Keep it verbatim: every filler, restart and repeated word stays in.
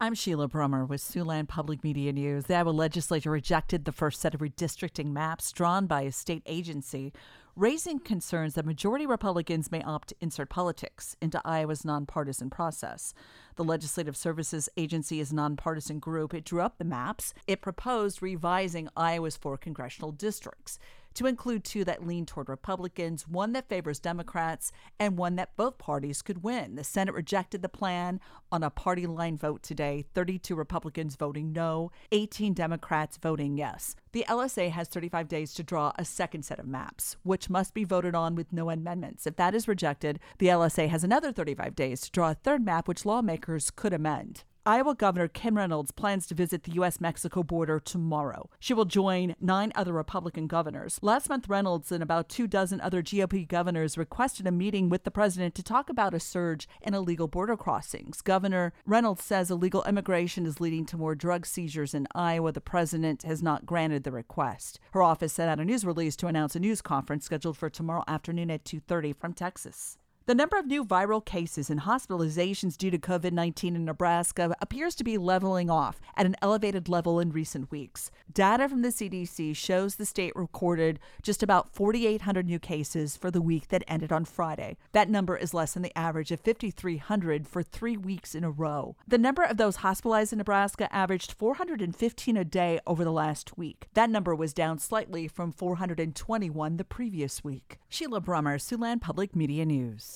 I'm Sheila Brummer with Siouxland Public Media News. The Iowa legislature rejected the first set of redistricting maps drawn by a state agency, raising concerns that majority Republicans may opt to insert politics into Iowa's nonpartisan process. The Legislative Services Agency is a nonpartisan group. It drew up the maps. It proposed revising Iowa's four congressional districts to include two that lean toward Republicans, one that favors Democrats, and one that both parties could win. The Senate rejected the plan on a party line vote today, thirty-two Republicans voting no, eighteen Democrats voting yes. The L S A has thirty-five days to draw a second set of maps, which must be voted on with no amendments. If that is rejected, the L S A has another thirty-five days to draw a third map, which lawmakers could amend. Iowa Governor Kim Reynolds plans to visit the U S Mexico border tomorrow. She will join nine other Republican governors. Last month, Reynolds and about two dozen other G O P governors requested a meeting with the president to talk about a surge in illegal border crossings. Governor Reynolds says illegal immigration is leading to more drug seizures in Iowa. The president has not granted the request. Her office sent out a news release to announce a news conference scheduled for tomorrow afternoon at two thirty from Texas. The number of new viral cases and hospitalizations due to COVID nineteen in Nebraska appears to be leveling off at an elevated level in recent weeks. Data from the C D C shows the state recorded just about forty-eight hundred new cases for the week that ended on Friday. That number is less than the average of fifty-three hundred for three weeks in a row. The number of those hospitalized in Nebraska averaged four hundred fifteen a day over the last week. That number was down slightly from four hundred twenty-one the previous week. Sheila Brummer, Siouxland Public Media News.